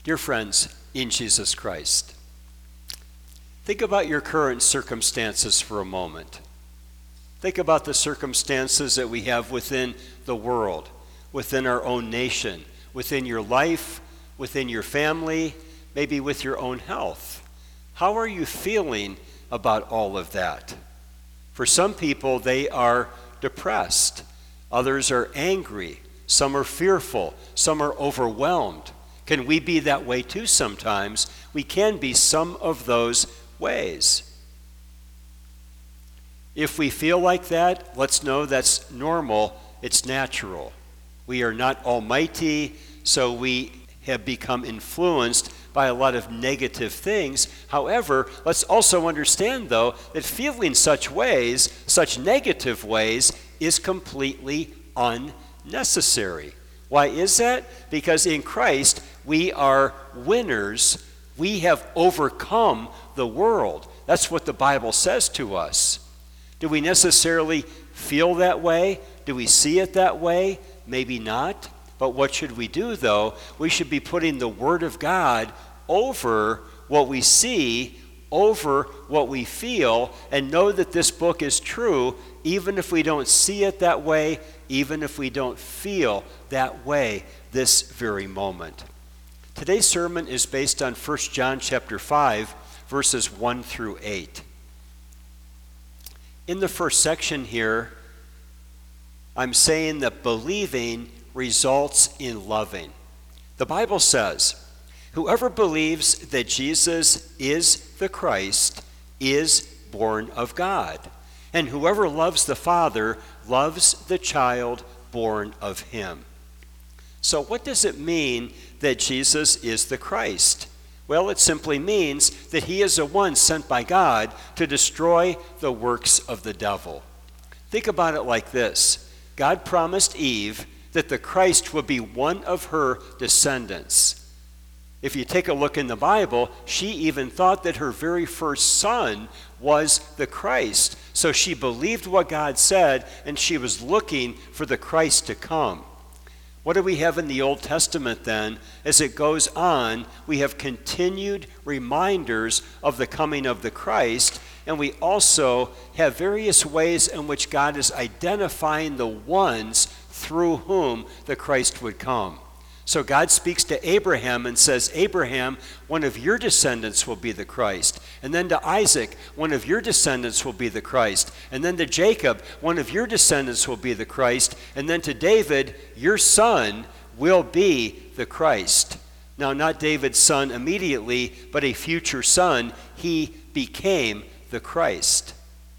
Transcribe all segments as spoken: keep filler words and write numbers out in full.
Dear friends in Jesus Christ, think about your current circumstances for a moment. Think about the circumstances that we have within the world, within our own nation, within your life, within your family, maybe with your own health. How are you feeling about all of that? For some people, they are depressed. Others are angry. Some are fearful. Some are overwhelmed. Can we be that way too sometimes? We can be some of those ways. If we feel like that, let's know that's normal. It's natural. We are not almighty, so we have become influenced by a lot of negative things. However, let's also understand, though, that feeling such ways, such negative ways, is completely unnecessary. Why is that? Because in Christ, we are winners. We have overcome the world. That's what the Bible says to us. Do we necessarily feel that way? Do we see it that way? Maybe not. But what should we do, though? We should be putting the Word of God over what we see, over what we feel, and know that this book is true, even if we don't see it that way, even if we don't feel that way this very moment. Today's sermon is based on First John chapter five, verses one through eight. In the first section here, I'm saying that believing results in loving. The Bible says, whoever believes that Jesus is the Christ is born of God, and whoever loves the Father loves the child born of him. So what does it mean that Jesus is the Christ? Well, it simply means that he is the one sent by God to destroy the works of the devil. Think about it like this. God promised Eve that the Christ would be one of her descendants. If you take a look in the Bible, she even thought that her very first son was the Christ. So she believed what God said, and she was looking for the Christ to come. What do we have in the Old Testament then? As it goes on, we have continued reminders of the coming of the Christ, and we also have various ways in which God is identifying the ones through whom the Christ would come. So God speaks to Abraham and says, Abraham, one of your descendants will be the Christ. And then to Isaac, one of your descendants will be the Christ. And then to Jacob, one of your descendants will be the Christ. And then to David, your son will be the Christ. Now, not David's son immediately, but a future son. He became the Christ.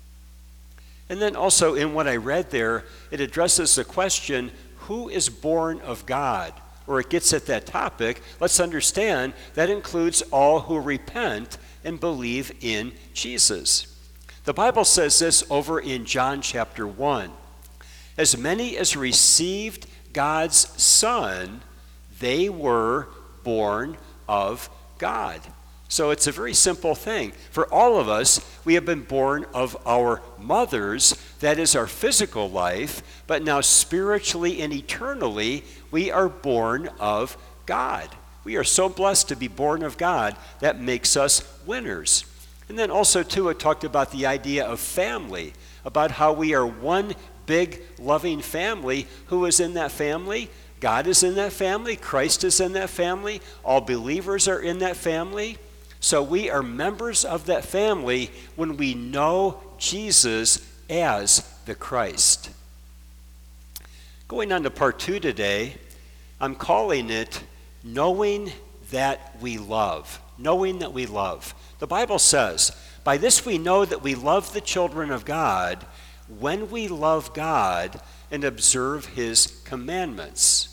And then also in what I read there, it addresses the question, who is born of God? Or it gets at that topic. Let's understand that includes all who repent and believe in Jesus. The Bible says this over in John chapter one. As many as received God's Son, they were born of God. So it's a very simple thing. For all of us, we have been born of our mothers. That is our physical life. But now spiritually and eternally, we are born of God. We are so blessed to be born of God. That makes us winners. And then also, too, it talked about the idea of family, about how we are one big, loving family. Who is in that family? God is in that family. Christ is in that family. All believers are in that family. So we are members of that family when we know Jesus as the Christ. Going on to part two today, I'm calling it Knowing That We Love. Knowing that we love. The Bible says, by this we know that we love the children of God when we love God and observe his commandments.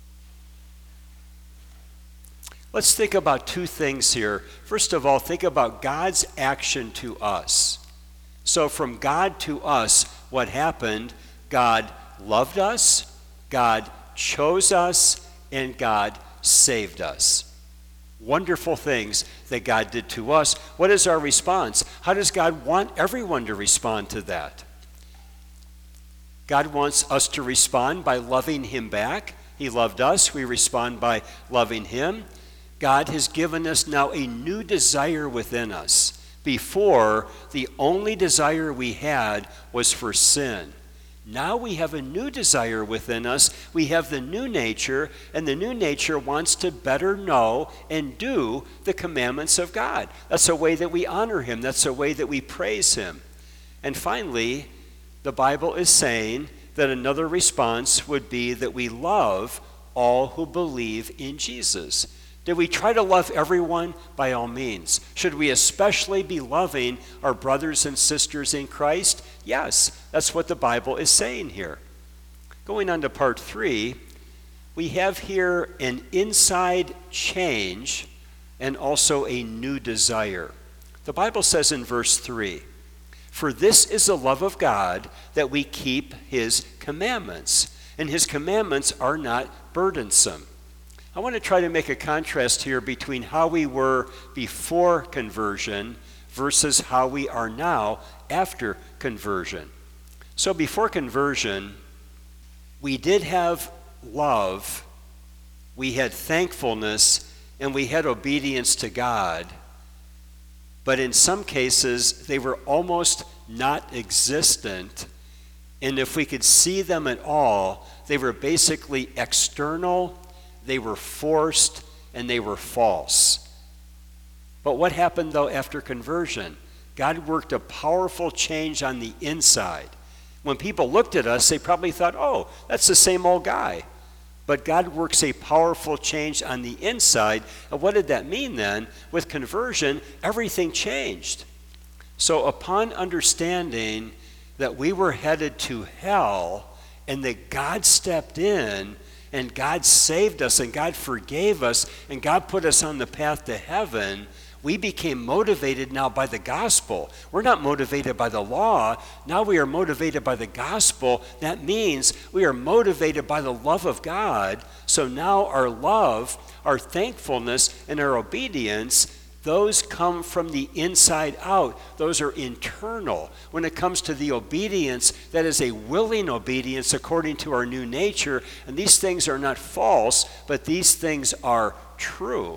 Let's think about two things here. First of all, think about God's action to us. So from God to us, what happened? God loved us, God chose us, and God saved us. Wonderful things that God did to us. What is our response? How does God want everyone to respond to that? God wants us to respond by loving him back. He loved us. We respond by loving him. God has given us now a new desire within us. Before, the only desire we had was for sin. Now we have a new desire within us. We have the new nature, and the new nature wants to better know and do the commandments of God. That's a way that we honor him. That's a way that we praise him. And finally, the Bible is saying that another response would be that we love all who believe in Jesus. Did we try to love everyone? By all means. Should we especially be loving our brothers and sisters in Christ? Yes, that's what the Bible is saying here. Going on to part three, we have here an inside change and also a new desire. The Bible says in verse three, "For this is the love of God, that we keep his commandments, and his commandments are not burdensome." I want to try to make a contrast here between how we were before conversion versus how we are now after conversion. So before conversion, we did have love, we had thankfulness, and we had obedience to God. But in some cases, they were almost not existent. And if we could see them at all, they were basically external, they were forced, and they were false. But what happened, though, after conversion? God worked a powerful change on the inside. When people looked at us, they probably thought, oh, that's the same old guy. But God works a powerful change on the inside. And what did that mean then? With conversion, everything changed. So upon understanding that we were headed to hell and that God stepped in and God saved us and God forgave us and God put us on the path to heaven, we became motivated now by the gospel. We're not motivated by the law. Now we are motivated by the gospel. That means we are motivated by the love of God. So now our love, our thankfulness, and our obedience, those come from the inside out. Those are internal. When it comes to the obedience, that is a willing obedience according to our new nature. And these things are not false, but these things are true.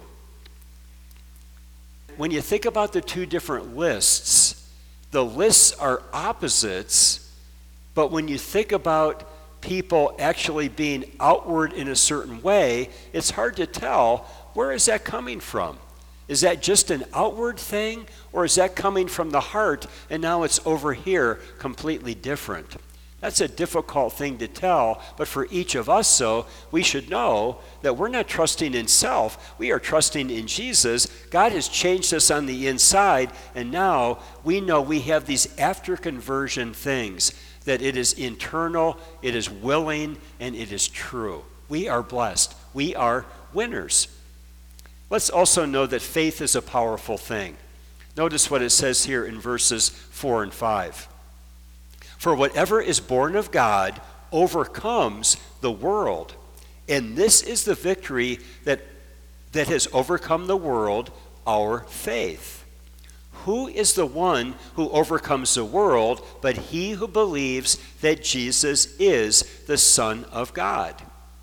When you think about the two different lists, the lists are opposites, but when you think about people actually being outward in a certain way, it's hard to tell, where is that coming from? Is that just an outward thing, or is that coming from the heart and now it's over here completely different? That's a difficult thing to tell, but for each of us, so we should know that we're not trusting in self. We are trusting in Jesus. God has changed us on the inside, and now we know we have these after conversion things, that it is internal, it is willing, and it is true. We are blessed. We are winners. Let's also know that faith is a powerful thing. Notice what it says here in verses four and five. "For whatever is born of God overcomes the world. And this is the victory that, that has overcome the world, our faith. Who is the one who overcomes the world but he who believes that Jesus is the Son of God?"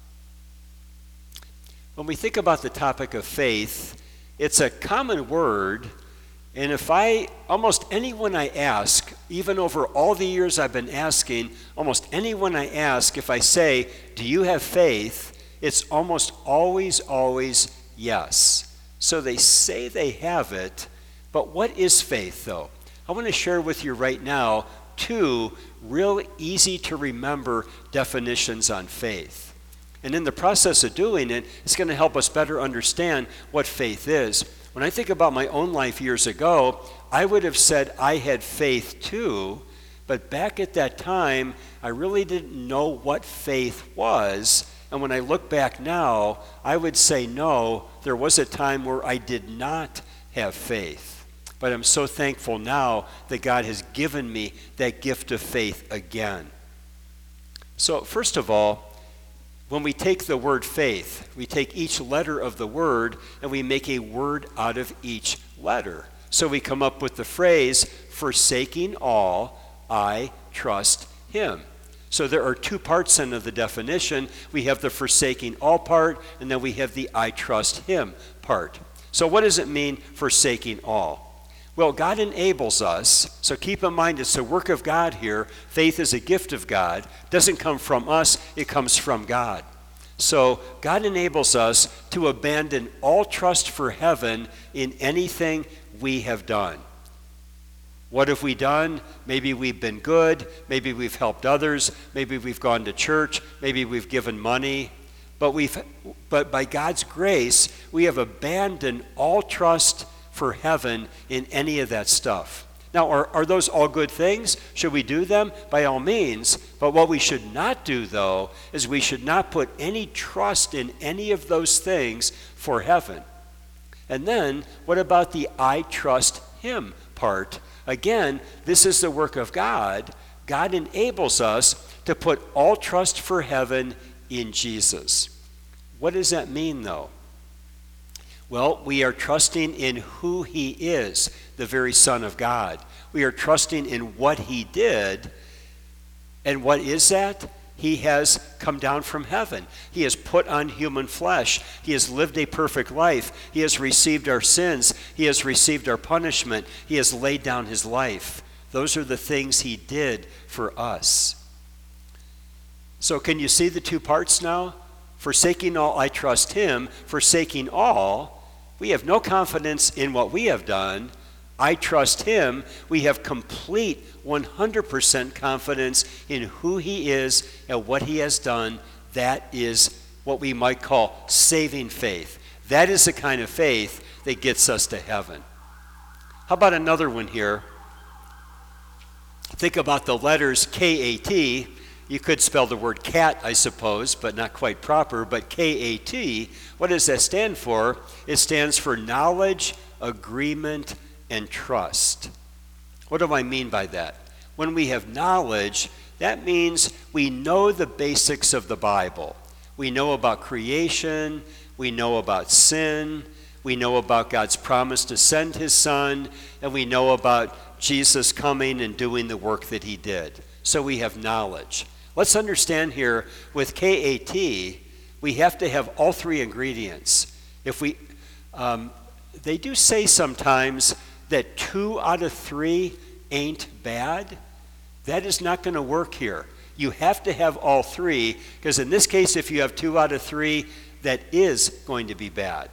When we think about the topic of faith, it's a common word. And if I, almost anyone I ask, even over all the years I've been asking, almost anyone I ask, if I say, do you have faith? It's almost always, always yes. So they say they have it, but what is faith though? I want to share with you right now two real easy to remember definitions on faith. And in the process of doing it, it's going to help us better understand what faith is. When I think about my own life years ago, I would have said I had faith too, but back at that time, I really didn't know what faith was. And when I look back now, I would say no, there was a time where I did not have faith. But I'm so thankful now that God has given me that gift of faith again. So first of all, when we take the word faith, we take each letter of the word and we make a word out of each letter. So we come up with the phrase, forsaking all, I trust him. So there are two parts then of the definition. We have the forsaking all part, and then we have the I trust him part. So what does it mean, forsaking all? Well, God enables us, so keep in mind it's the work of God here. Faith is a gift of God. It doesn't come from us, it comes from God. So God enables us to abandon all trust for heaven in anything we have done. What have we done? Maybe we've been good, maybe we've helped others, maybe we've gone to church, maybe we've given money. But we've, but by God's grace, we have abandoned all trust for heaven in any of that stuff. Now, are, are those all good things? Should we do them? By all means. But what we should not do, though, is we should not put any trust in any of those things for heaven. And then, what about the I trust him part? Again, this is the work of God. God enables us to put all trust for heaven in Jesus. What does that mean, though? Well, we are trusting in who he is, the very Son of God. We are trusting in what he did. And what is that? He has come down from heaven. He has put on human flesh. He has lived a perfect life. He has received our sins. He has received our punishment. He has laid down his life. Those are the things he did for us. So can you see the two parts now? Forsaking all, I trust him. Forsaking all, we have no confidence in what we have done. I trust him. We have complete one hundred percent confidence in who he is and what he has done. That is what we might call saving faith. That is the kind of faith that gets us to heaven. How about another one here? Think about the letters K A T. You could spell the word cat, I suppose, but not quite proper. But K A T, what does that stand for? It stands for knowledge, agreement, and trust. What do I mean by that? When we have knowledge, that means we know the basics of the Bible. We know about creation, we know about sin, we know about God's promise to send his Son, and we know about Jesus coming and doing the work that he did. So we have knowledge. Let's understand here, with K A T, we have to have all three ingredients. If we, um, they do say sometimes that two out of three ain't bad. That is not going to work here. You have to have all three, because in this case, if you have two out of three, that is going to be bad.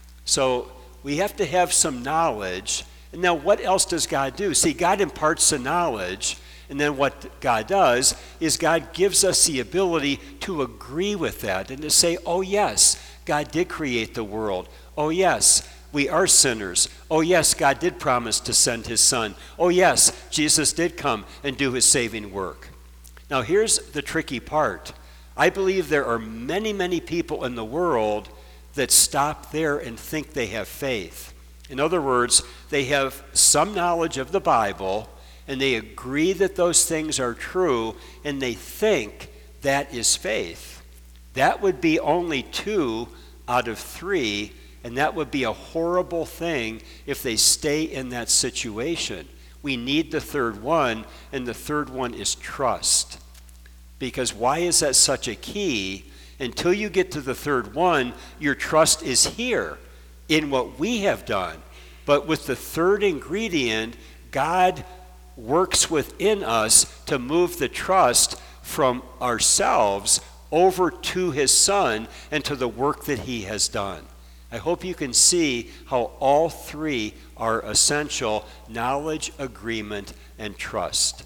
So we have to have some knowledge. And now what else does God do? See, God imparts the knowledge, and then what God does is God gives us the ability to agree with that and to say, oh yes, God did create the world. Oh yes, we are sinners. Oh yes, God did promise to send his Son. Oh yes, Jesus did come and do his saving work. Now here's the tricky part. I believe there are many, many people in the world that stop there and think they have faith. In other words, they have some knowledge of the Bible, and they agree that those things are true, and they think that is faith. That would be only two out of three, and that would be a horrible thing if they stay in that situation. We need the third one, and the third one is trust. Because why is that such a key? Until you get to the third one, your trust is here in what we have done. But with the third ingredient, God works within us to move the trust from ourselves over to his Son and to the work that he has done. I hope you can see how all three are essential: knowledge, agreement, and trust.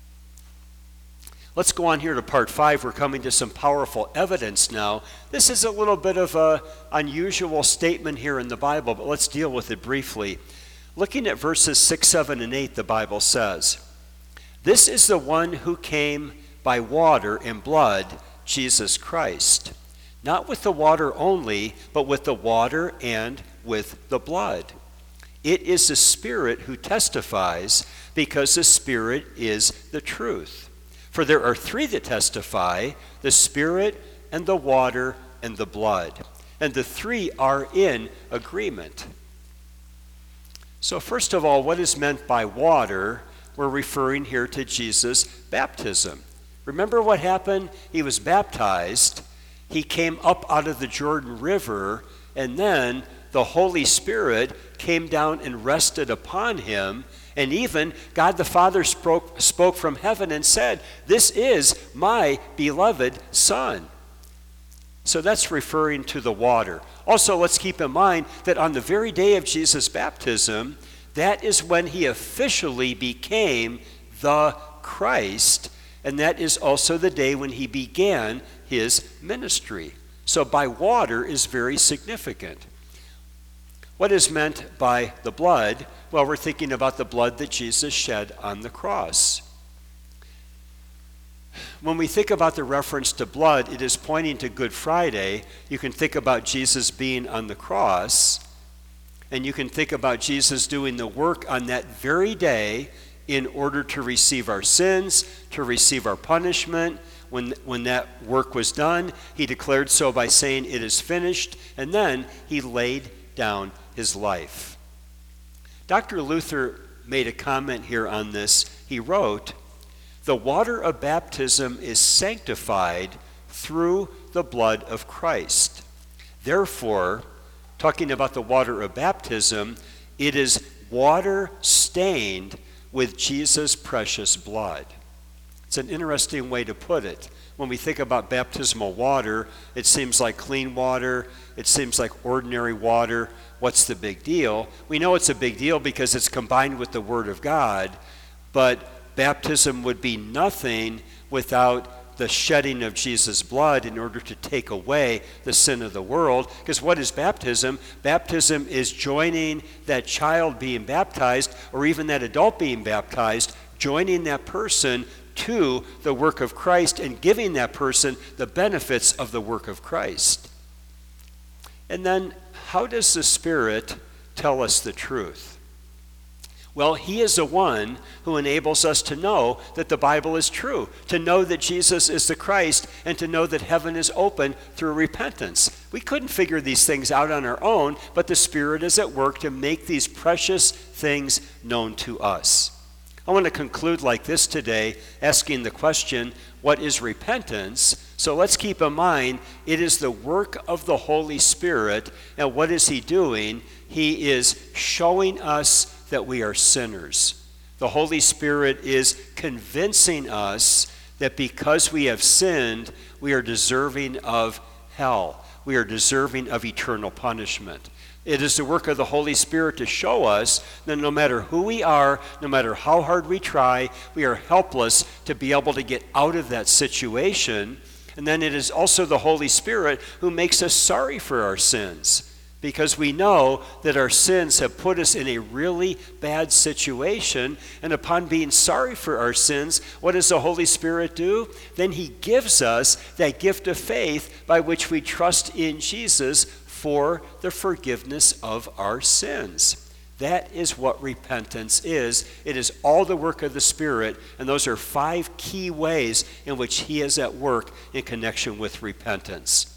Let's go on here to part five. We're coming to some powerful evidence now. This is a little bit of an unusual statement here in the Bible, but let's deal with it briefly. Looking at verses six, seven, and eight, the Bible says, "This is the one who came by water and blood, Jesus Christ. Not with the water only, but with the water and with the blood. It is the Spirit who testifies, because the Spirit is the truth. For there are three that testify, the Spirit and the water and the blood. And the three are in agreement." So first of all, what is meant by water? We're referring here to Jesus' baptism. Remember what happened? He was baptized. He came up out of the Jordan River, and then the Holy Spirit came down and rested upon him. And even God the Father spoke, spoke from heaven and said, "This is my beloved Son." So that's referring to the water. Also, let's keep in mind that on the very day of Jesus' baptism, that is when he officially became the Christ, and that is also the day when he began his ministry. So by water is very significant. What is meant by the blood? Well, we're thinking about the blood that Jesus shed on the cross. When we think about the reference to blood, it is pointing to Good Friday. You can think about Jesus being on the cross, and you can think about Jesus doing the work on that very day in order to receive our sins, to receive our punishment. When, when that work was done, he declared so by saying, "It is finished," and then he laid down his life. Doctor Luther made a comment here on this. He wrote, "The water of baptism is sanctified through the blood of Christ. Therefore," talking about the water of baptism, "it is water stained with Jesus' precious blood." It's an interesting way to put it. When we think about baptismal water, it seems like clean water. It seems like ordinary water. What's the big deal? We know it's a big deal because it's combined with the Word of God, but baptism would be nothing without the shedding of Jesus' blood in order to take away the sin of the world. Because what is baptism? Baptism is joining that child being baptized, or even that adult being baptized, joining that person to the work of Christ and giving that person the benefits of the work of Christ. And then, how does the Spirit tell us the truth? Well, he is the one who enables us to know that the Bible is true, to know that Jesus is the Christ, and to know that heaven is open through repentance. We couldn't figure these things out on our own, but the Spirit is at work to make these precious things known to us. I want to conclude like this today, asking the question, what is repentance? So let's keep in mind, it is the work of the Holy Spirit, and what is he doing? He is showing us that we are sinners. The Holy Spirit is convincing us that because we have sinned, we are deserving of hell. We are deserving of eternal punishment. It is the work of the Holy Spirit to show us that no matter who we are, no matter how hard we try, we are helpless to be able to get out of that situation. And then it is also the Holy Spirit who makes us sorry for our sins, because we know that our sins have put us in a really bad situation. And upon being sorry for our sins, what does the Holy Spirit do? Then he gives us that gift of faith by which we trust in Jesus for the forgiveness of our sins. That is what repentance is. It is all the work of the Spirit, and those are five key ways in which he is at work in connection with repentance.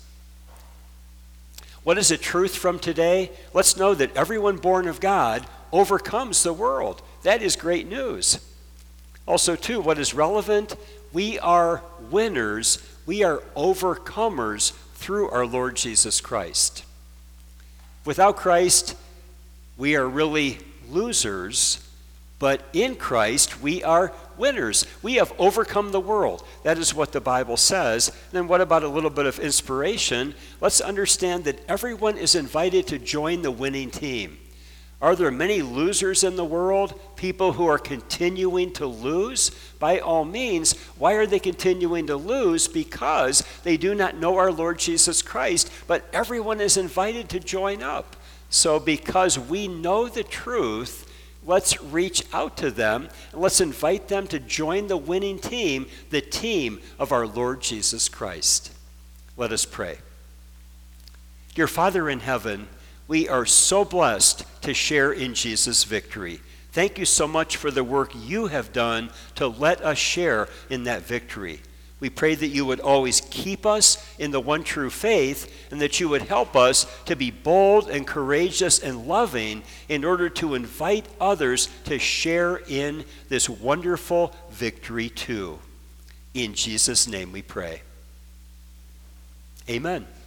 What is the truth from today? Let's know that everyone born of God overcomes the world. That is great news. Also, too, what is relevant? We are winners. We are overcomers through our Lord Jesus Christ. Without Christ, we are really losers, but in Christ, we are winners. We have overcome the world. That is what the Bible says. Then what about a little bit of inspiration? Let's understand that everyone is invited to join the winning team. Are there many losers in the world? People who are continuing to lose? By all means. Why are they continuing to lose? Because they do not know our Lord Jesus Christ, but everyone is invited to join up. So because we know the truth, let's reach out to them and let's invite them to join the winning team, the team of our Lord Jesus Christ. Let us pray. Dear Father in heaven, we are so blessed to share in Jesus' victory. Thank you so much for the work you have done to let us share in that victory. We pray that you would always keep us in the one true faith, and that you would help us to be bold and courageous and loving in order to invite others to share in this wonderful victory too. In Jesus' name we pray. Amen.